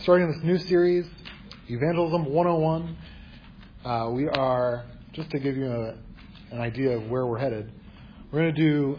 starting this new series, Evangelism 101. We are, just to give you an idea of where we're headed, we're going to do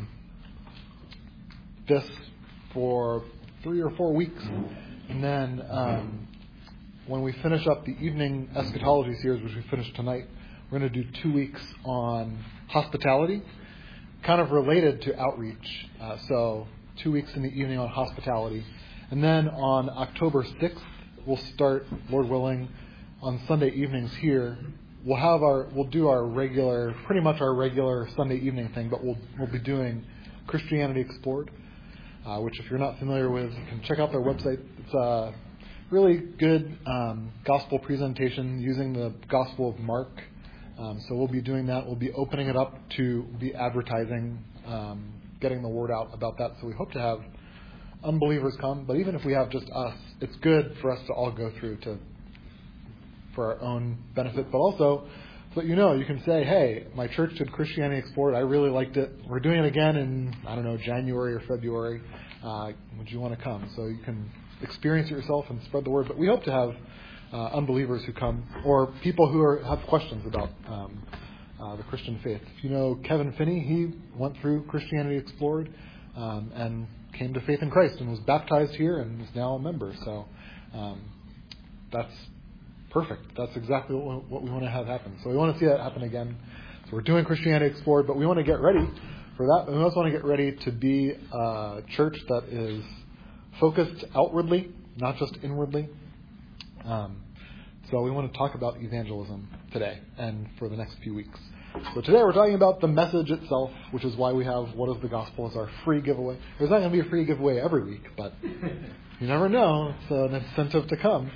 this for 3 or 4 weeks. And then when we finish up the evening eschatology series, which we finished tonight, we're going to do 2 weeks on hospitality, kind of related to outreach. So 2 weeks in the evening on hospitality. And then on October 6th, we'll start, Lord willing, on Sunday evenings here. We'll do our regular, pretty much our regular Sunday evening thing, but we'll be doing Christianity Explored, which if you're not familiar with, you can check out their website. It's a really good gospel presentation using the Gospel of Mark. So we'll be doing that. We'll be opening it up to be advertising, getting the word out about that. So we hope to have unbelievers come. But even if we have just us, it's good for us to all go through for our own benefit. But also, so that you can say, hey, my church did Christianity Explored. I really liked it. We're doing it again in, January or February. Would you want to come? So you can experience it yourself and spread the word. But we hope to have unbelievers who come, or people who have questions about the Christian faith. If you know Kevin Finney, he went through Christianity Explored and came to faith in Christ and was baptized here and is now a member. So that's perfect. That's exactly what we want to have happen. So we want to see that happen again. So we're doing Christianity Explored, but we want to get ready for that. And we also want to get ready to be a church that is focused outwardly, not just inwardly. So we want to talk about evangelism today and for the next few weeks. So today we're talking about the message itself, which is why we have What is the Gospel as our free giveaway. There's not going to be a free giveaway every week, but you never know. It's an incentive to come.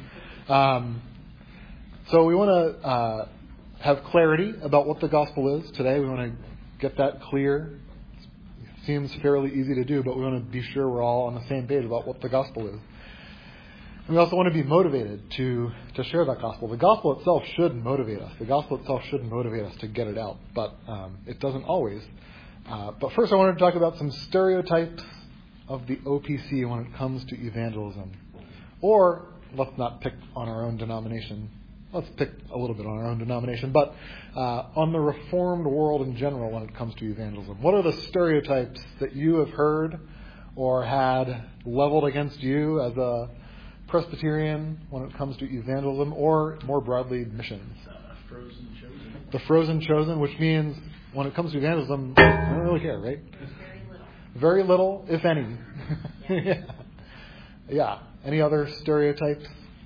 So we want to have clarity about what the gospel is today. We want to get that clear. It seems fairly easy to do, but we want to be sure we're all on the same page about what the gospel is. And we also want to be motivated to share that gospel. The gospel itself should motivate us. The gospel itself should motivate us to get it out, but it doesn't always. But first I wanted to talk about some stereotypes of the OPC when it comes to evangelism. Or, let's not pick on our own denomination. Let's pick a little bit on our own denomination, but on the Reformed world in general when it comes to evangelism. What are the stereotypes that you have heard or had leveled against you as a Presbyterian when it comes to evangelism, or more broadly, missions? Frozen chosen. The frozen chosen, which means when it comes to evangelism, I don't really care, right? Very little, if any. Yeah. Any other stereotypes?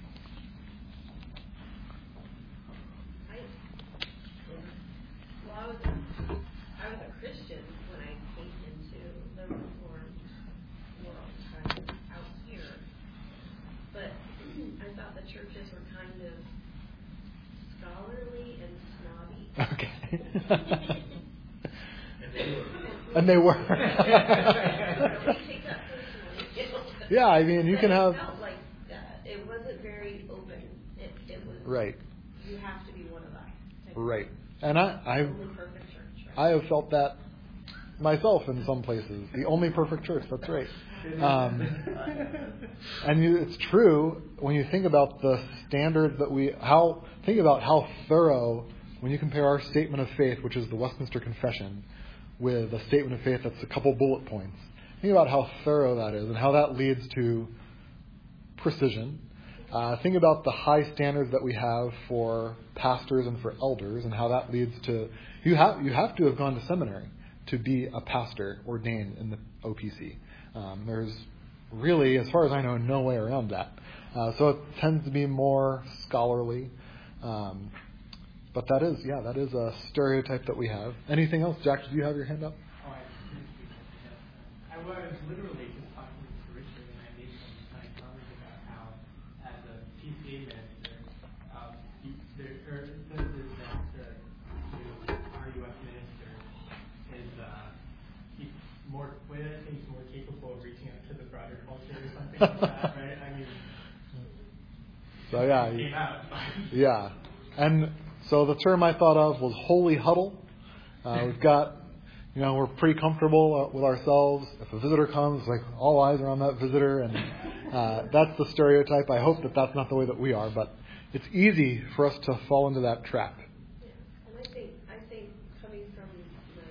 I was a Christian when I came into the Reformed world, kind of out here. But I thought the churches were kind of scholarly and snobby. Okay. And they were. Yeah, I mean, you can have. It felt like it wasn't very open. It was Right. You have to be one of us. Right. And I Perfect church, right? I have felt that myself in some places. The only perfect church. That's right. And it's true when you think about the standards that think about how thorough, when you compare our statement of faith, which is the Westminster Confession, with a statement of faith that's a couple bullet points. Think about how thorough that is and how that leads to precision. Think about the high standards that we have for pastors and for elders and how that leads to... You have to have gone to seminary to be a pastor ordained in the OPC. There's really, as far as I know, no way around that. So it tends to be more scholarly. But that is a stereotype that we have. Anything else? Jack, did you have your hand up? Oh, I was literally just talking to Richard, and I made some nice comments about how, as a PCA minister, there are instances that the RUF minister is he's more capable of reaching out to the broader culture or something like that, right? I mean, so it came out. Yeah, and so the term I thought of was holy huddle. We've got we're pretty comfortable with ourselves. If a visitor comes, like all eyes are on that visitor, and that's the stereotype. I hope that that's not the way that we are, but it's easy for us to fall into that trap. Yeah, and I think coming from my,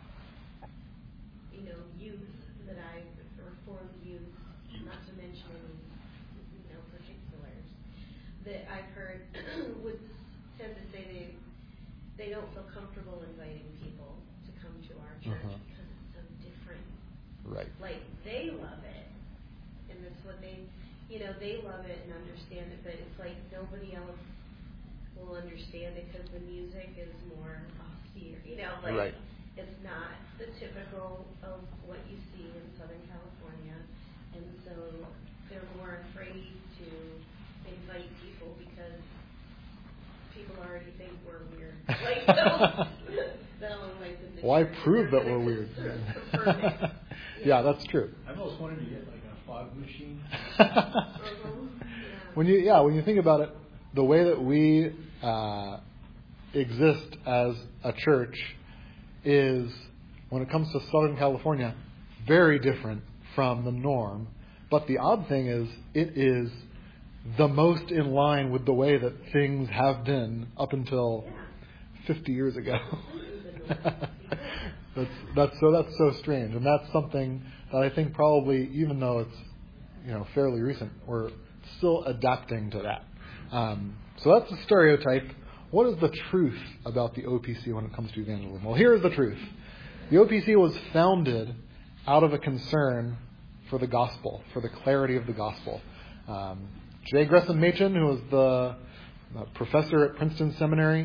youth that I reformed youth, not to mention any, particulars that I've heard would tend to say they don't feel comfortable inviting people to come to our church because it's so different. Right. Like, they love it, and that's what they love it and understand it, but it's like nobody else will understand it because the music is more austere, right. It's not the typical of what you see in Southern California, and so they're more afraid to invite people because people already think we're weird. Like, they'll invite them to Why church, prove they're that we're gonna weird? confirm it. Yeah, that's true. I've always wanted to get like a fog machine. When you think about it, the way that we exist as a church is, when it comes to Southern California, very different from the norm. But the odd thing is, it is the most in line with the way that things have been up until 50 years ago. That's so strange, and that's something that I think probably, even though it's fairly recent, we're still adapting to that. So that's the stereotype. What is the truth about the OPC when it comes to evangelism? Well, here's the truth. The OPC was founded out of a concern for the gospel, for the clarity of the gospel. J. Gresham Machen, who was the professor at Princeton Seminary,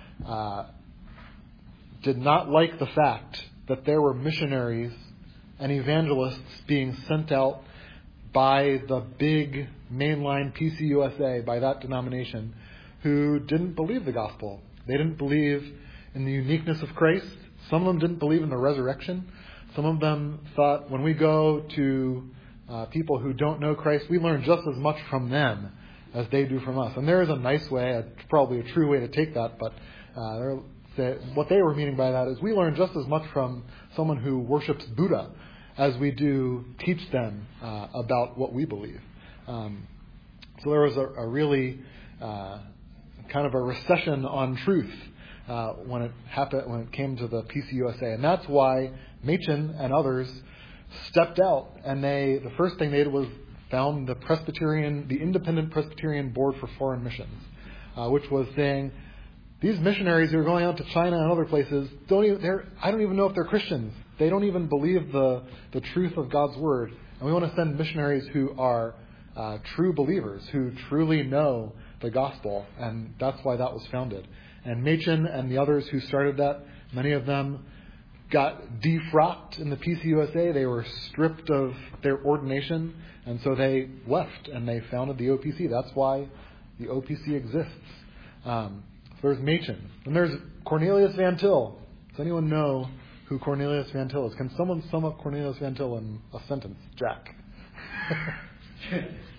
did not like the fact that there were missionaries and evangelists being sent out by the big mainline PCUSA, by that denomination, who didn't believe the gospel. They didn't believe in the uniqueness of Christ. Some of them didn't believe in the resurrection. Some of them thought, when we go to people who don't know Christ, we learn just as much from them as they do from us. And there is a nice way, probably a true way to take that, but what they were meaning by that is we learn just as much from someone who worships Buddha as we do teach them about what we believe. So there was a really kind of a recession on truth when it came to the PCUSA, and that's why Machen and others stepped out, and the first thing they did was found the Independent Presbyterian Board for Foreign Missions, which was saying, these missionaries who are going out to China and other places, I don't even know if they're Christians. They don't even believe the truth of God's Word. And we want to send missionaries who are true believers, who truly know the gospel. And that's why that was founded. And Machen and the others who started that, many of them got defrocked in the PCUSA. They were stripped of their ordination. And so they left and they founded the OPC. That's why the OPC exists. There's Machen. And there's Cornelius Van Til. Does anyone know who Cornelius Van Til is? Can someone sum up Cornelius Van Til in a sentence? Jack. He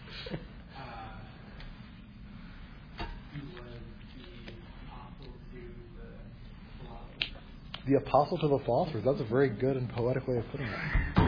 was the apostle to the philosophers. That's a very good and poetic way of putting it.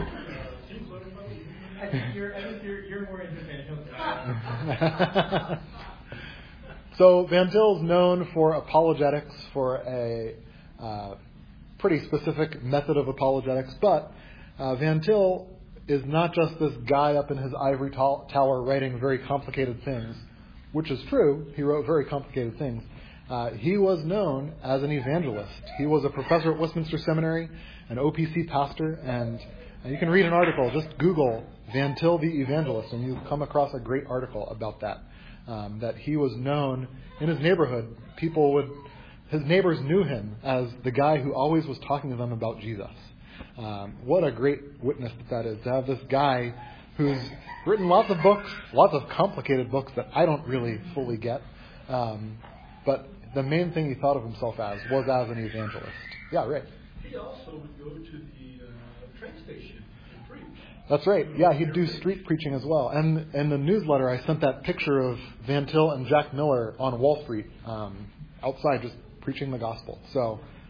I think you're more into Van Til than I am. So Van Til is known for apologetics, for a pretty specific method of apologetics, but Van Til is not just this guy up in his ivory tower writing very complicated things, which is true. He wrote very complicated things. He was known as an evangelist. He was a professor at Westminster Seminary, an OPC pastor, and you can read an article. Just Google Van Til the Evangelist, and you'll come across a great article about that. That he was known in his neighborhood. His neighbors knew him as the guy who always was talking to them about Jesus. What a great witness that is, to have this guy who's written lots of books, lots of complicated books that I don't really fully get. But the main thing he thought of himself as was as an evangelist. Yeah, right. He also would go to the train station and preach. That's right. Yeah, he'd do street preaching as well. And in the newsletter, I sent that picture of Van Til and Jack Miller on Wall Street outside just preaching the gospel. So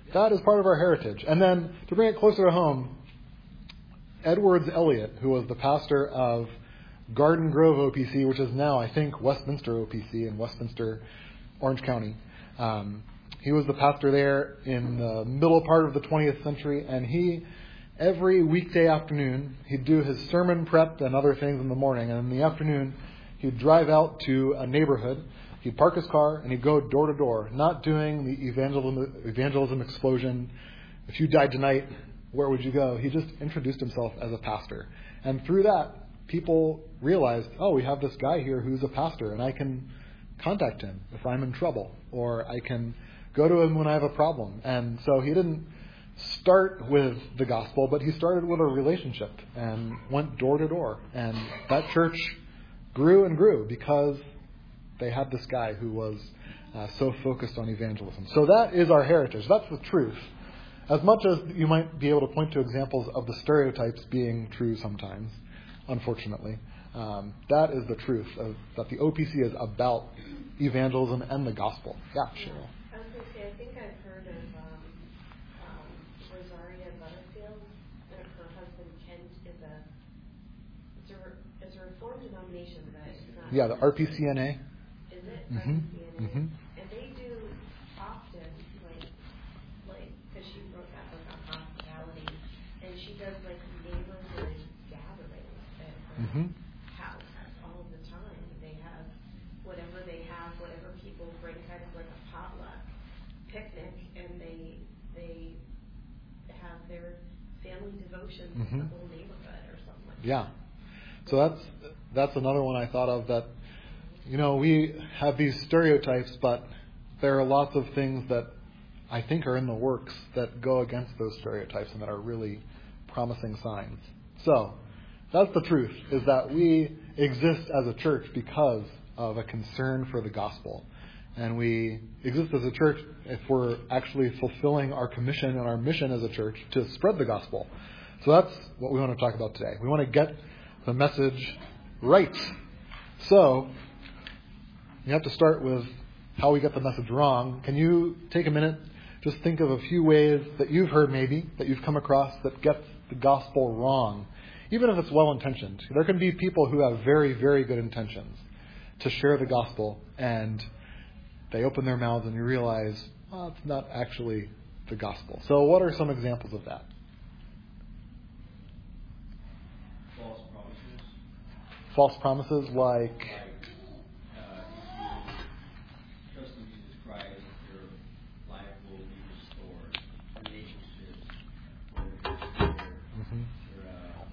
That is part of our heritage. And then to bring it closer to home, Edwards Elliott, who was the pastor of Garden Grove OPC, which is now, I think, Westminster OPC in Westminster, Orange County. He was the pastor there in the middle part of the 20th century, and he, every weekday afternoon, he'd do his sermon prep and other things in the morning, and in the afternoon, he'd drive out to a neighborhood, he'd park his car, and he'd go door to door, not doing the evangelism explosion. If you died tonight, where would you go? He just introduced himself as a pastor. And through that, people realized, oh, we have this guy here who's a pastor, and I can contact him if I'm in trouble, or I can go to him when I have a problem. And so he didn't start with the gospel, but he started with a relationship and went door to door. And that church grew and grew because they had this guy who was so focused on evangelism. So that is our heritage. That's the truth. As much as you might be able to point to examples of the stereotypes being true sometimes, unfortunately, that is the truth, that the OPC is about evangelism and the gospel. Yeah, Cheryl. I was going to say, I think I've heard of Rosaria Butterfield. Her husband Kent is a Reformed denomination, but it's not. Yeah, the RPCNA. Is it? Mm-hmm. RPCNA. Mm-hmm. And they do often, like, because she wrote that book on hospitality, and she does like neighborhood gatherings at her house all the time. They have whatever people bring, kind of like a potluck picnic, and they have their family devotions in the whole neighborhood or something like that. Yeah. So that's another one I thought of, that, we have these stereotypes, but there are lots of things that I think are in the works that go against those stereotypes and that are really promising signs. So that's the truth, is that we exist as a church because of a concern for the gospel. And we exist as a church if we're actually fulfilling our commission and our mission as a church to spread the gospel. So that's what we want to talk about today. We want to get the message right. So you have to start with how we get the message wrong. Can you take a minute, just think of a few ways that you've heard maybe, that you've come across that gets the gospel wrong, even if it's well-intentioned. There can be people who have very, very good intentions to share the gospel, and they open their mouths and you realize, well, it's not actually the gospel. So what are some examples of that? False promises. False promises like... If you trust in Jesus Christ, your life will be restored. Relationships will be restored. Your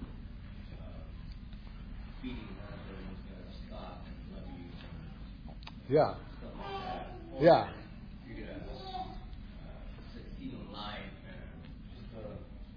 beating everyone's going to stop and love you. Yeah. Stuff like that. Or Yeah. you're going to succeed in life and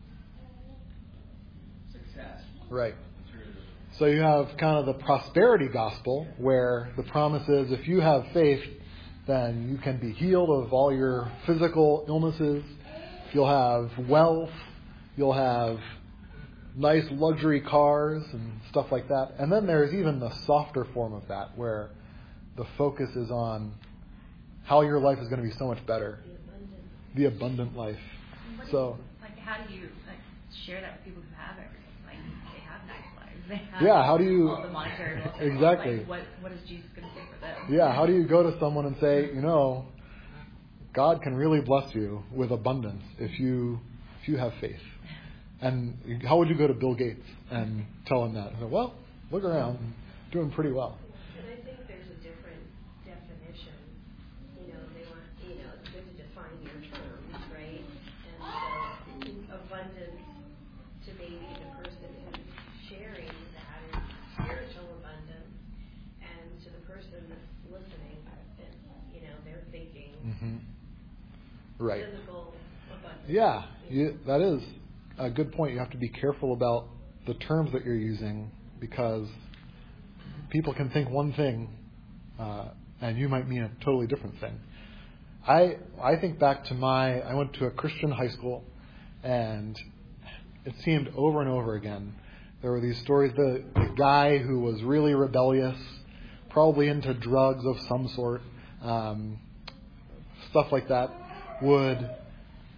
just success. Right. Materialism. So you have kind of the prosperity gospel, where the promise is if you have faith, then you can be healed of all your physical illnesses. You'll have wealth. You'll have nice luxury cars and stuff like that. And then there's even the softer form of that, where the focus is on how your life is going to be so much better. The abundant life. So, how do you share that with people who have everything? Like, they have nice lives. They have yeah, how do you... all the monetary wealth. Exactly. Like, what is Jesus going to say for them? Yeah, how do you go to someone and say, God can really bless you with abundance if you have faith? And how would you go to Bill Gates and tell him that? Well, look around, doing pretty well. And I think there's a different definition. They want, it's good to define your terms, right? And so abundance to maybe the person who's sharing that is spiritual abundance, and to the person that's listening, they're thinking Right. physical abundance. Yeah, that is a good point. You have to be careful about the terms that you're using, because people can think one thing and you might mean a totally different thing. I think back to I went to a Christian high school, and it seemed over and over again there were these stories. The guy who was really rebellious, probably into drugs of some sort, stuff like that, would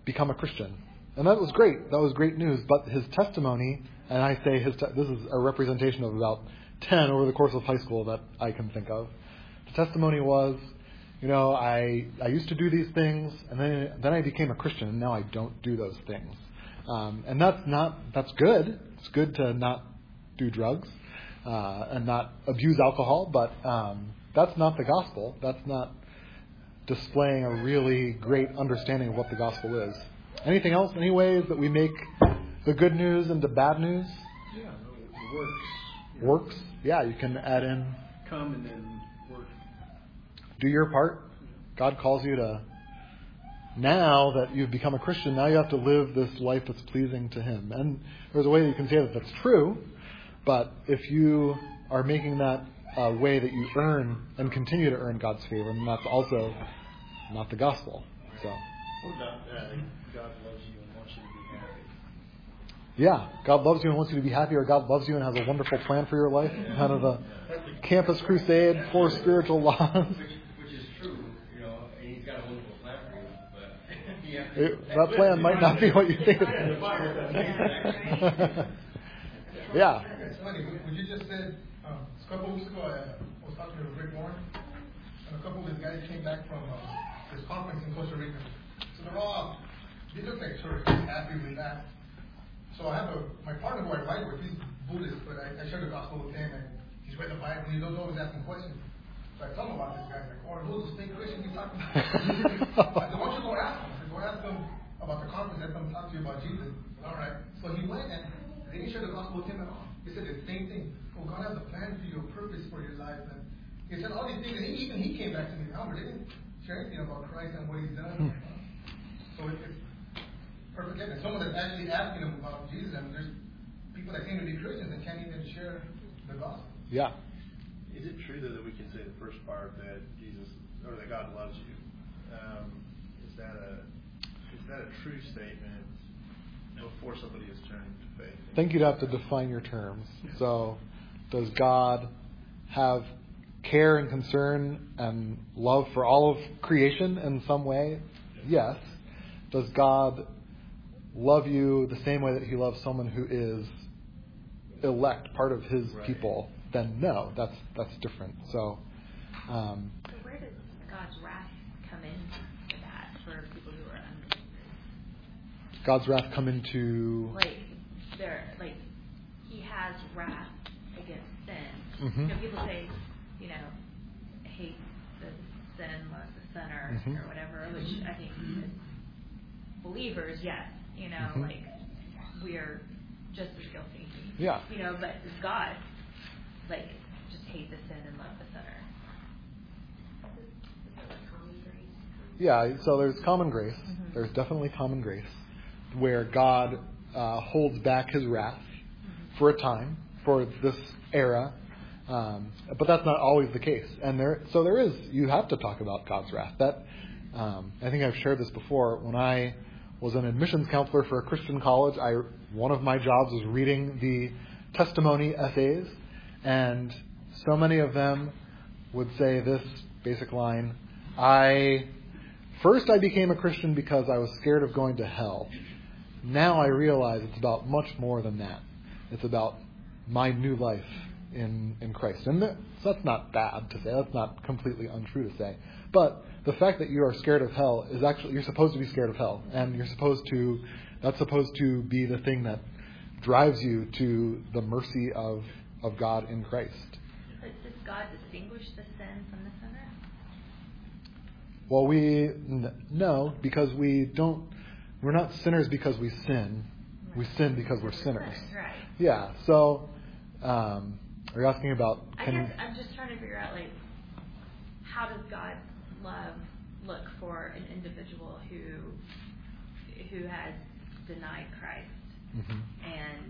become a Christian. And that was great. That was great news. But his testimony, and I say this is a representation of about 10 over the course of high school that I can think of. The testimony was, I used to do these things, and then I became a Christian, and now I don't do those things. And that's good. It's good to not do drugs and not abuse alcohol, but that's not the gospel. That's not displaying a really great understanding of what the gospel is. Anything else? Any ways that we make the good news into bad news? Yeah, it works. Works? Yeah, you can add in. Come and then work. Do your part. God calls you to, now that you've become a Christian, now you have to live this life that's pleasing to Him. And there's a way that you can say that that's true, but if you are making that a way that you earn and continue to earn God's favor, then that's also not the gospel. So. What about God loves you and wants you to be happy? Yeah, God loves you and wants you to be happy, or God loves you and has a wonderful plan for your life. Kind of a campus crusade for spiritual laws. Which is true, and He's got a wonderful plan for you, but That plan might not be what you think it is. Yeah. It's funny, what you just said, a couple of weeks ago, I was talking to Rick Warren, and a couple of his guys came back from this conference in Costa Rica. So they're all, they look like sort of happy with that. So I have my partner who I ride with, he's Buddhist, but I share the gospel with him, and he's read the Bible, and he's always asking questions. So I tell him about this guy, like, are those the same Christians you talking about? I said, why don't you go ask them? I said, go ask them about the conference, let them talk to you about Jesus. All right. So he went, and they didn't share the gospel with him at all. He said the same thing. Oh, God has a plan for you, a purpose for your life. And he said all these things, and even he came back to me, Albert, they didn't share anything about Christ and what He's done. So it's perfect. And someone that's actually asking him about Jesus, and there's people that claim to be Christians and can't even share the gospel. Yeah. Is it true that we can say the first part that Jesus or that God loves you? Is that a true statement before somebody has turned to faith? I think you'd have to define your terms. So, does God have care and concern and love for all of creation in some way? Yes. Does God love you the same way that He loves someone who is elect, part of His people? Then no, that's different. So where does God's wrath come into that for people who are unbelievers? God's wrath come into He has wrath against sin. Mm-hmm. People say, hate the sin, love the sinner, Mm-hmm. or whatever, which I think as believers, yes, Mm-hmm. we're just as guilty. Yeah. But does God just hate the sin and love the sinner? Yeah, so there's common grace. Mm-hmm. There's definitely common grace where God holds back His wrath for a time, for this era. But that's not always the case. And you have to talk about God's wrath. That I think I've shared this before. When I was an admissions counselor for a Christian college, one of my jobs was reading the testimony essays, and so many of them would say this basic line: First I became a Christian because I was scared of going to hell. Now I realize it's about much more than that. It's about my new life in Christ. And that's not bad to say. That's not completely untrue to say. But the fact that you are scared of hell is actually, you're supposed to be scared of hell. And that's supposed to be the thing that drives you to the mercy of God in Christ. But does God distinguish the sin from the sinner? Well, no, because we're not sinners because we sin. Right. We sin because we're sinners. Right. Yeah. So, are you asking about? I guess I'm just trying to figure out, how does God's love look for an individual who has denied Christ Mm-hmm. and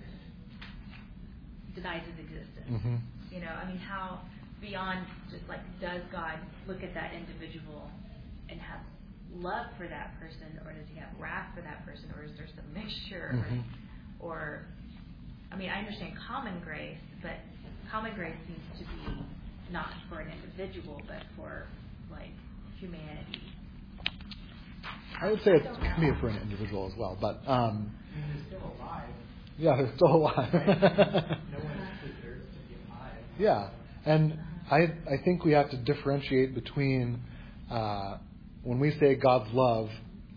denies His existence? Mm-hmm. How beyond just does God look at that individual and have love for that person, or does He have wrath for that person, or is there some mixture? Mm-hmm. Or I understand common grace, but common grace seems to be not for an individual, but for humanity. I would say it can be for an individual as well, but I mean, they're still alive. yeah, they're still alive. No one deserves to be alive. Yeah, and I think we have to differentiate between when we say God's love,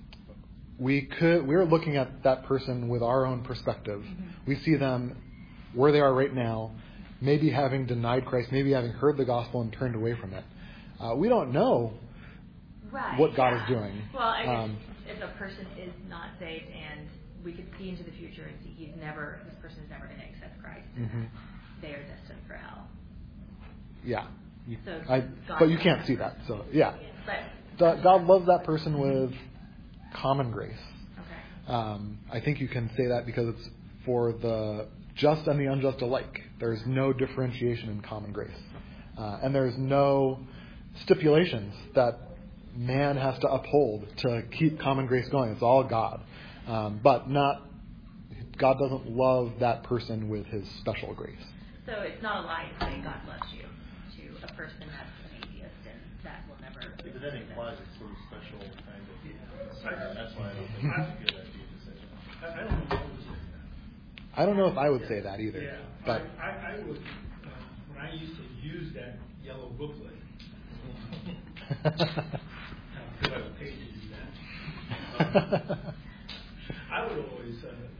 we're looking at that person with our own perspective. Mm-hmm. We see them where they are right now, maybe having denied Christ, maybe having heard the gospel and turned away from it. We don't know Right, what God yeah. is doing. Well, I guess if a person is not saved and we could see into the future and see this person is never going to accept Christ, Mhm. they are destined for hell. Yeah. So But you can't see that. So, yeah. But God loves that person with common grace. okay. I think you can say that because it's for the just and the unjust alike. There's no differentiation in common grace. And there's no stipulations that man has to uphold to keep common grace going. It's all God. But God doesn't love that person with his special grace. So it's not a lie to say God loves you to a person that's an atheist and that will never. But that implies it's sort of special kind of. That's why I don't think it's a good idea to say that. I don't know if I would say that. I don't know if I would say that either. Yeah, But I would, when I used to use that yellow booklet, because I was paid to do that, I would always,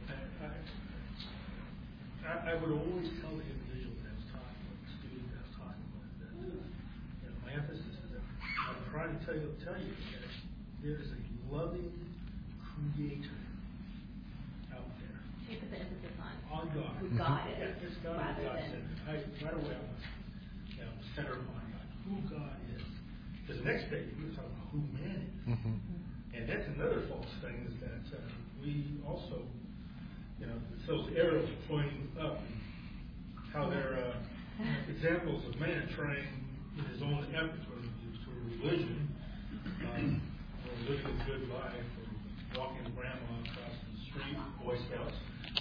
I would always tell the individual that I was talking with, the student that I was talking with, that my emphasis is that I'm trying to tell you that there is a loving Creator out there. You put the emphasis On God. who God is, Yeah, it's God. rather God than. right away, I was centered on God, who God is. Because the next page, we're talking about who man is. Mhm. And that's another false thing is that we also, it's those arrows pointing up, how they're examples of man trying in his own efforts, whether it's through religion, or living a good life, or walking with grandma across the street, Boy Scouts,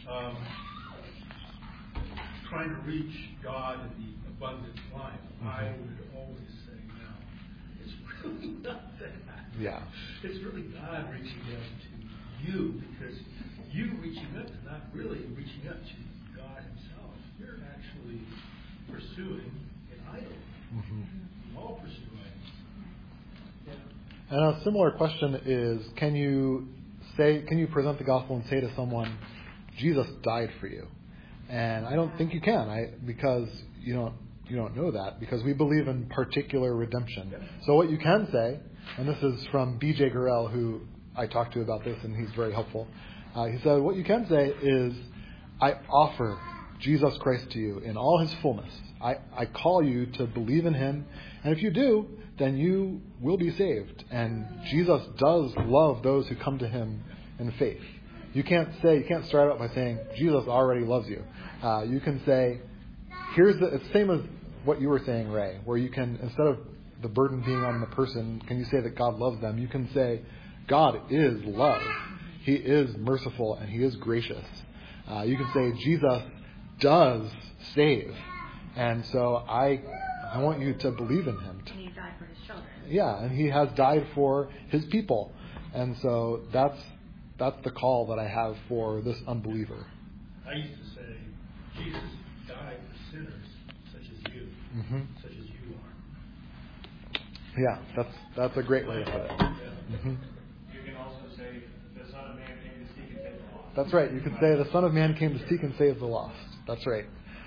trying to reach God in the abundant life. I would always say, no, it's really not that. Yeah. It's really God reaching out to you, because you reaching up is not really reaching up to God himself. You're actually pursuing an idol. Mhm. We all pursue idols. Yeah. And a similar question is, can you present the gospel and say to someone, Jesus died for you? And I don't think you can, because you don't know that, because we believe in particular redemption. Yeah. So what you can say, and this is from B.J. Gurrell, who I talked to about this, and he's very helpful. He said, what you can say is, I offer Jesus Christ to you in all his fullness. I call you to believe in him, and if you do, then you will be saved. And Jesus does love those who come to him in faith. You can't start out by saying, Jesus already loves you. You can say, it's the same as what you were saying, Ray, where you can, instead of the burden being on the person, can you say that God loves them? You can say, God is love. He is merciful and he is gracious. You can say, Jesus does save. And so I want you to believe in him. And he died for his children. Yeah, and he has died for his people. And so that's the call that I have for this unbeliever. I used to say, Jesus died for sinners such as you, such as you are. Yeah, that's a great way to put it. Mm-hmm. You can also say, the Son of Man came to seek and save the lost. That's right. You can say, the Son of Man came to seek and save the lost. That's right.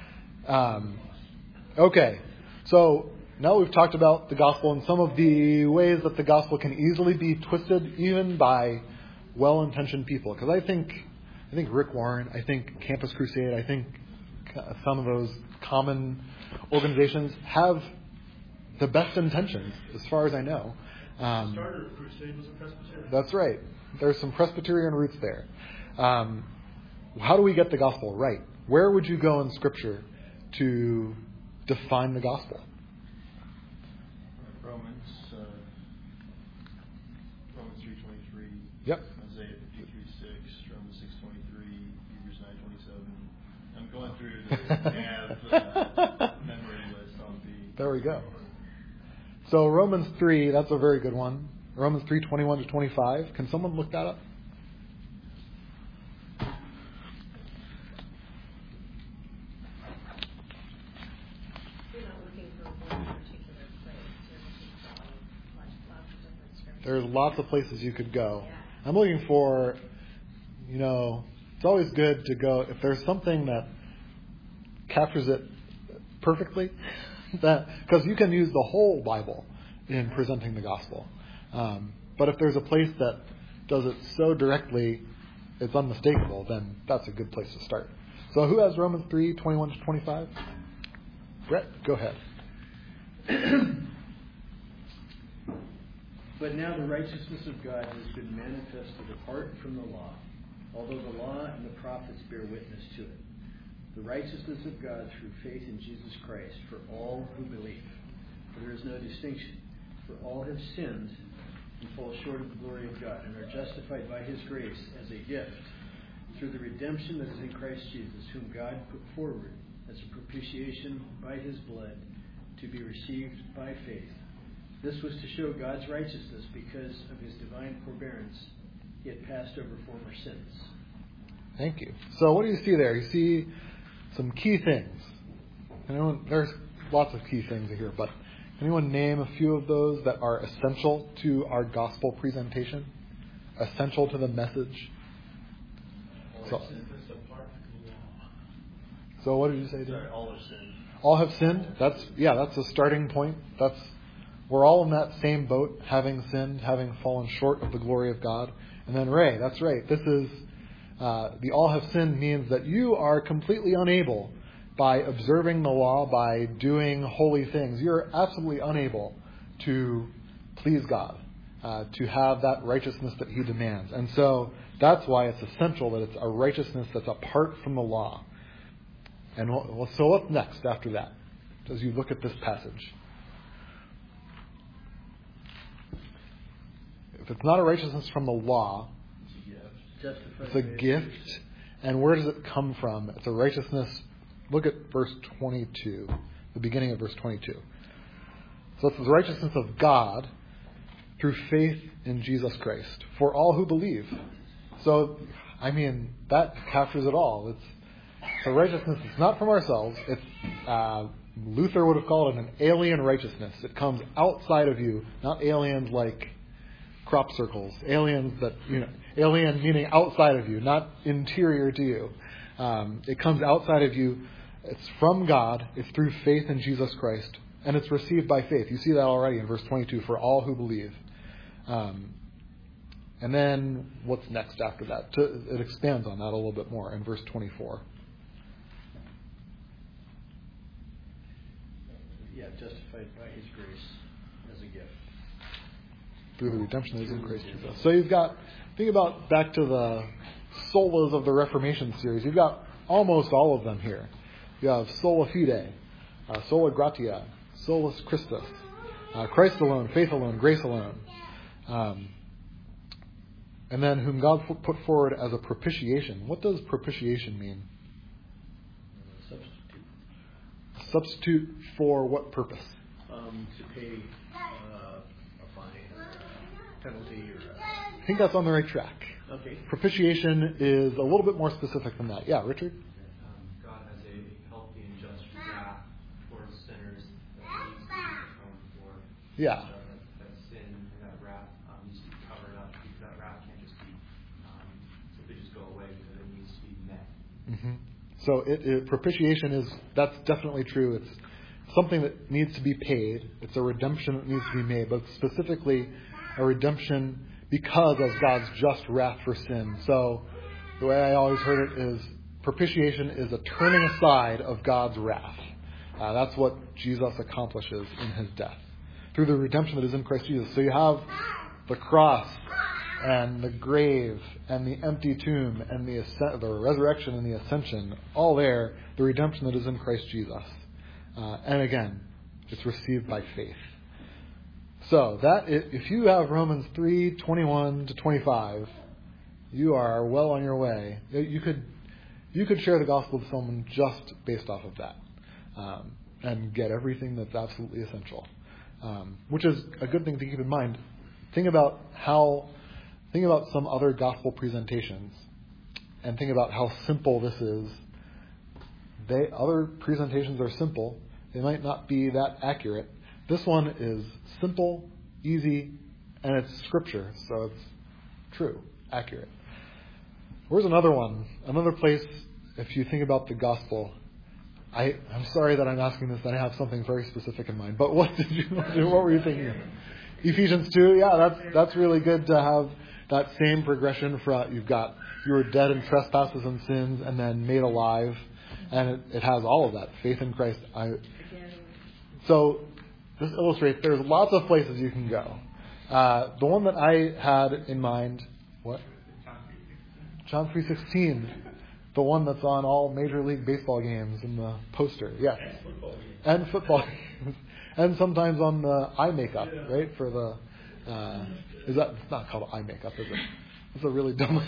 Okay, so now we've talked about the gospel and some of the ways that the gospel can easily be twisted, even by well-intentioned people. Because I think Rick Warren, I think Campus Crusade, I think some of those common organizations have the best intentions, as far as I know. The starter of Crusade was a Presbyterian. That's right. There's some Presbyterian roots there. How do we get the gospel right? Where would you go in Scripture to define the gospel? Romans 3:23. Yep. Isaiah 53:6, Romans 6:23, Hebrews 9:27. I'm going through the memory list on the. There we go. So Romans 3, that's a very good one. Romans 3:21 to 25. Can someone look that up? You're not looking for one particular place. You're looking for lots of different scriptures. There's lots of places you could go. Yeah. I'm looking for, it's always good to go, if there's something that captures it perfectly, because you can use the whole Bible in presenting the gospel. But if there's a place that does it so directly, it's unmistakable, then that's a good place to start. So who has Romans 3:21 to 25? Brett, go ahead. But now the righteousness of God has been manifested apart from the law, although the law and the prophets bear witness to it. The righteousness of God through faith in Jesus Christ for all who believe. For there is no distinction. For all have sinned and fall short of the glory of God and are justified by His grace as a gift through the redemption that is in Christ Jesus, whom God put forward as a propitiation by His blood to be received by faith. This was to show God's righteousness because of His divine forbearance. He had passed over former sins. Thank you. So what do you see there? You see some key things. There's lots of key things here, but anyone name a few of those that are essential to our gospel presentation? Essential to the message? So what did you say, Dan? Sorry, all have sinned. All have sinned? That's a starting point. We're all in that same boat, having sinned, having fallen short of the glory of God. And then Ray, that's right. This is the all have sinned means that you are completely unable, by observing the law, by doing holy things, you're absolutely unable to please God, to have that righteousness that He demands. And so that's why it's essential that it's a righteousness that's apart from the law. And so what's next after that, as you look at this passage? If it's not a righteousness from the law, it's a gift. And where does it come from? It's a righteousness. Look at verse 22, the beginning of verse 22. So it's the righteousness of God through faith in Jesus Christ for all who believe. So, that captures it all. It's a righteousness that's not from ourselves. It's Luther would have called it an alien righteousness. It comes outside of you, not aliens like crop circles. Alien meaning outside of you, not interior to you. It comes outside of you. It's from God. It's through faith in Jesus Christ. And it's received by faith. You see that already in verse 22, for all who believe. And then what's next after that? It expands on that a little bit more in verse 24. Justified by His grace as a gift. Through the redemption that is in Christ Jesus. So you've got, think about back to the solas of the Reformation series. You've got almost all of them here. You have sola fide, sola gratia, solus Christus, Christ alone, faith alone, grace alone. And then whom God put forward as a propitiation. What does propitiation mean? Substitute for what purpose? To pay a fine, penalty, or I think that's on the right track. Okay. Propitiation is a little bit more specific than that. Yeah, Richard? God has a healthy and just wrath towards sinners that needs to be atoned for. Yeah. So that sin and that wrath needs to be covered up. That wrath can't just be simply just go away, because it needs to be met. Mm-hmm. So propitiation that's definitely true. It's something that needs to be paid. It's a redemption that needs to be made, but specifically a redemption because of God's just wrath for sin. So the way I always heard it is propitiation is a turning aside of God's wrath. That's what Jesus accomplishes in His death through the redemption that is in Christ Jesus. So you have the cross and the grave and the empty tomb and the resurrection and the ascension, all there, the redemption that is in Christ Jesus. And again, it's received by faith. So if you have Romans 3:21 to 25, you are well on your way. You could share the gospel with someone just based off of that, and get everything that's absolutely essential, which is a good thing to keep in mind. think about some other gospel presentations, and think about how simple this is. Other presentations are simple. They might not be that accurate. This one is simple, easy, and it's scripture, so it's true, accurate. Where's another one? Another place, if you think about the gospel. I'm sorry that I'm asking this, and I have something very specific in mind. But what were you thinking of? Ephesians 2, yeah, that's really good to have that same progression. You were dead in trespasses and sins, and then made alive, and it has all of that faith in Christ. So this illustrates there's lots of places you can go. The one that I had in mind, what? John 3:16, the one that's on all Major League Baseball games in the poster, yes, and football games, and sometimes on the eye makeup, right? For the it's not called eye makeup, is it? It's a really dumb.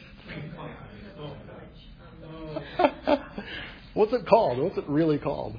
What's it called? What's it really called?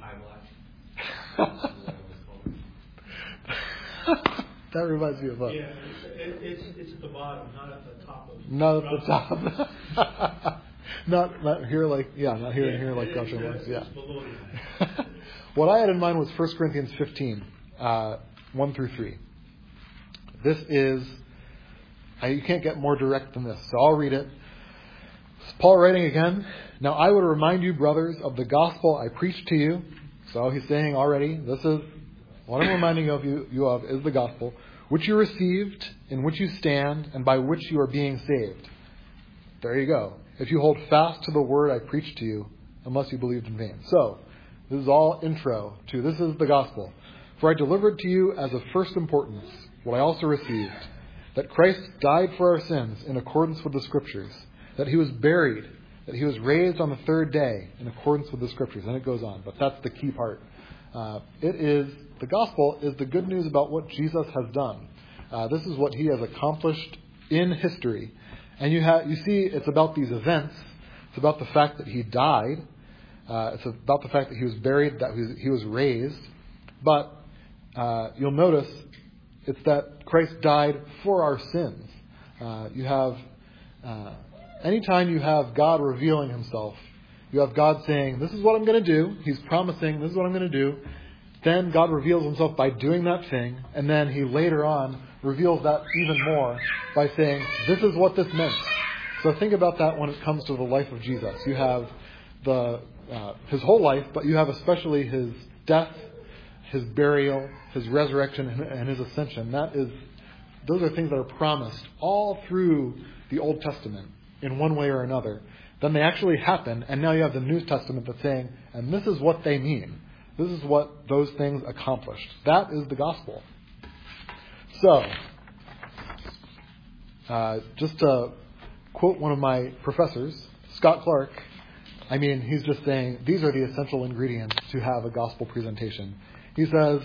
That reminds me of us. Yeah, it's at the bottom, not at the top of. Not at the top. not here like not here and here like Groucho Marx. Yeah. What I had in mind was 1 Corinthians 15, 1 through 3. This is you can't get more direct than this, so I'll read it. It's Paul writing again. Now I would remind you, brothers, of the gospel I preached to you. So he's saying already, this is what I'm reminding you of is the gospel, which you received, in which you stand, and by which you are being saved. There you go. If you hold fast to the word I preached to you, unless you believed in vain. So, this is all intro to this is the gospel. For I delivered to you as of first importance what I also received, that Christ died for our sins in accordance with the Scriptures, that he was buried, that he was raised on the third day in accordance with the Scriptures. And it goes on, but that's the key part. The gospel is the good news about what Jesus has done. This is what he has accomplished in history. And you see it's about these events. It's about the fact that he died. It's about the fact that he was buried, that he was raised. But you'll notice it's that Christ died for our sins. Anytime you have God revealing himself, you have God saying, this is what I'm going to do. He's promising, this is what I'm going to do. Then God reveals himself by doing that thing, and then he later on reveals that even more by saying, this is what this meant. So think about that when it comes to the life of Jesus. You have his whole life, but you have especially his death, his burial, his resurrection, and his ascension. Those are things that are promised all through the Old Testament in one way or another. Then they actually happen, and now you have the New Testament that's saying, and this is what they mean. This is what those things accomplished. That is the gospel. So, just to quote one of my professors, Scott Clark, he's just saying these are the essential ingredients to have a gospel presentation. He says,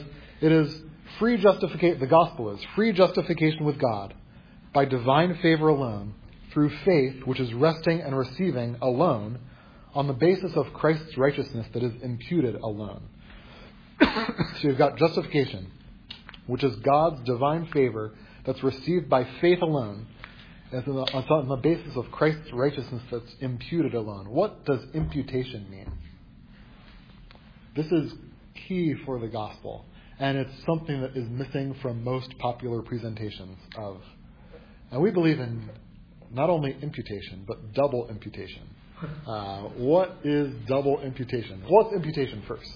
the gospel is free justification with God by divine favor alone, through faith, which is resting and receiving alone, on the basis of Christ's righteousness that is imputed alone. So you've got justification, which is God's divine favor that's received by faith alone, and on the basis of Christ's righteousness that's imputed alone. What does imputation mean? This is key for the gospel, and it's something that is missing from most popular presentations of. And we believe in not only imputation, but double imputation. What is double imputation? What's imputation first?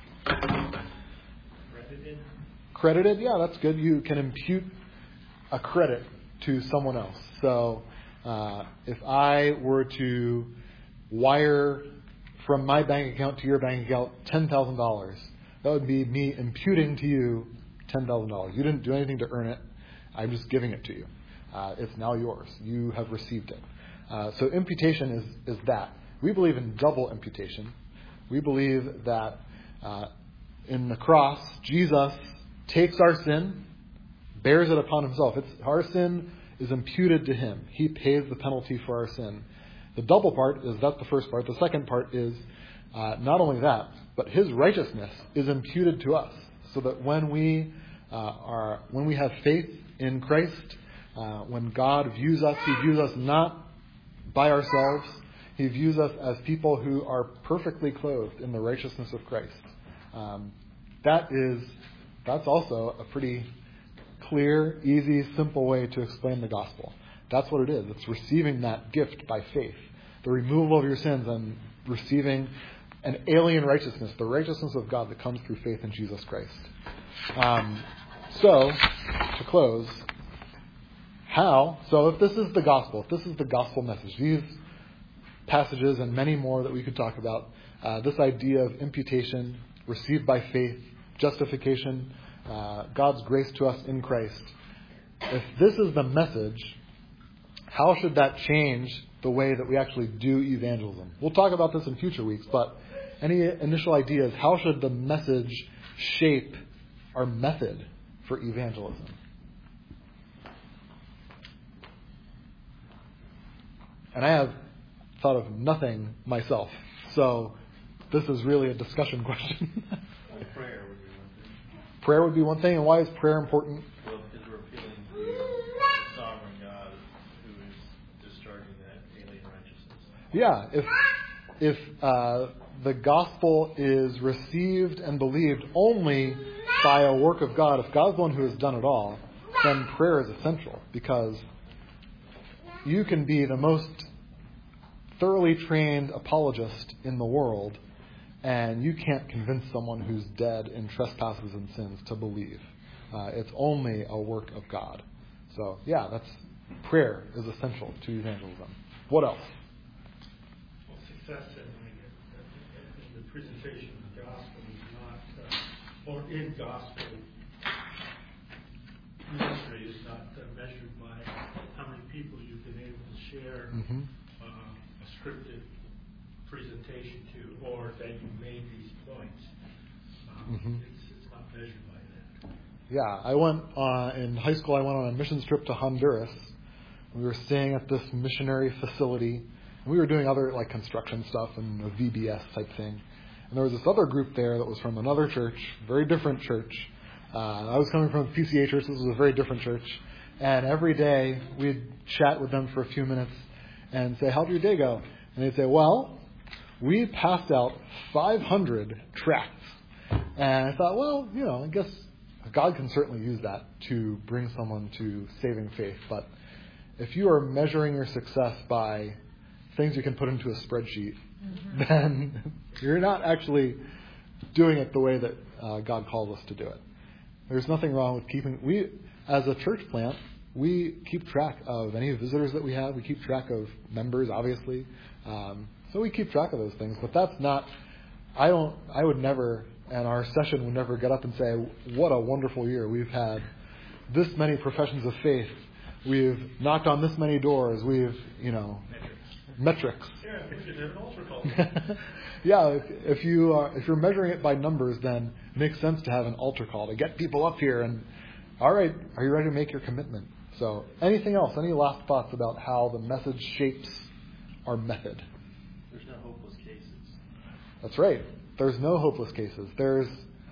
Credited? Yeah, that's good. You can impute a credit to someone else. So if I were to wire from my bank account to your bank account $10,000, that would be me imputing to you $10,000. You didn't do anything to earn it. I'm just giving it to you. It's now yours. You have received it. So imputation is that. We believe in double imputation. We believe that in the cross, Jesus takes our sin, bears it upon himself. Our sin is imputed to him. He pays the penalty for our sin. The double part that's the first part. The second part is not only that, but his righteousness is imputed to us. So that when we when we have faith in Christ, when God views us, He views us not by ourselves. He views us as people who are perfectly clothed in the righteousness of Christ. That's also a pretty clear, easy, simple way to explain the gospel. That's what it is. It's receiving that gift by faith. The removal of your sins and receiving an alien righteousness, the righteousness of God that comes through faith in Jesus Christ. So, to close, so if this is the gospel, if this is the gospel message, these passages and many more that we could talk about, this idea of imputation, received by faith, justification, God's grace to us in Christ, if this is the message, how should that change the way that we actually do evangelism? We'll talk about this in future weeks, but any initial ideas, how should the message shape our method for evangelism? And I have thought of nothing myself, so this is really a discussion question. Prayer would be one thing. Prayer would be one thing, and why is prayer important? Well, because we're appealing to the sovereign God who is discharging that alien righteousness. Yeah, if the gospel is received and believed only by a work of God, if God's the one who has done it all, then prayer is essential, because you can be the most thoroughly trained apologist in the world, and you can't convince someone who's dead in trespasses and sins to believe. It's only a work of God. So, prayer is essential to evangelism. What else? Well, success in the presentation of the gospel is not, or in gospel ministry is not measured by how many people you've been able to share a scripted presentation to, or that you made these points. It's not measured by that. Yeah, I went in high school. I went on a missions trip to Honduras. We were staying at this missionary facility. We were doing other construction stuff and a VBS type thing. And there was this other group there that was from another church, very different church. I was coming from a PCA church. This was a very different church. And every day we'd chat with them for a few minutes and say, "How'd your day go?" And they'd say, "Well, we passed out 500 tracts." And I thought, well, I guess God can certainly use that to bring someone to saving faith. But if you are measuring your success by things you can put into a spreadsheet, then you're not actually doing it the way that God calls us to do it. There's nothing wrong with as a church plant, we keep track of any visitors that we have. We keep track of members, obviously. So we keep track of those things. But that's not, I would never, and our session would never get up and say, "What a wonderful year. We've had this many professions of faith. We've knocked on this many doors. We've, metrics." Yeah, we should have an altar call. Yeah, if you're measuring it by numbers, then it makes sense to have an altar call to get people up here and, all right, are you ready to make your commitment? So, anything else? Any last thoughts about how the message shapes our method? There's no hopeless cases. That's right. There's no hopeless cases. There's,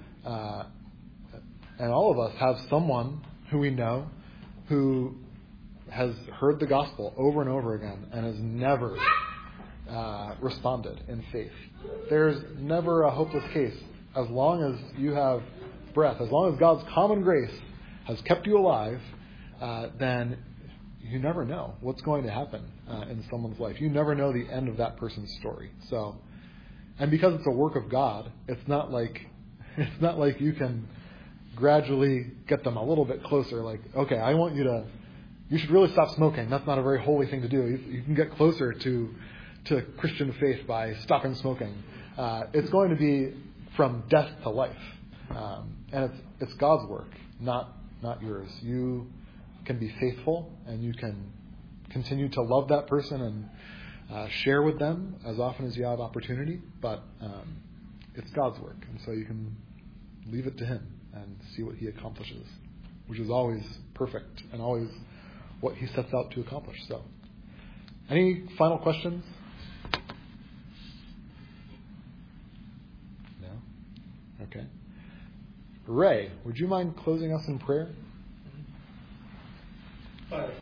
and all of us have someone who we know who has heard the gospel over and over again and has never responded in faith. There's never a hopeless case. As long as you have breath, as long as God's common grace has kept you alive, then you never know what's going to happen in someone's life. You never know the end of that person's story. So, and because it's a work of God, it's not like you can gradually get them a little bit closer. Like, okay, I want you should really stop smoking. That's not a very holy thing to do. You can get closer to Christian faith by stopping smoking. It's going to be from death to life, and it's God's work, not yours. You can be faithful, and you can continue to love that person and share with them as often as you have opportunity. But it's God's work, and so you can leave it to Him and see what He accomplishes, which is always perfect and always what He sets out to accomplish. So, any final questions? No? Okay. Ray, would you mind closing us in prayer? Father,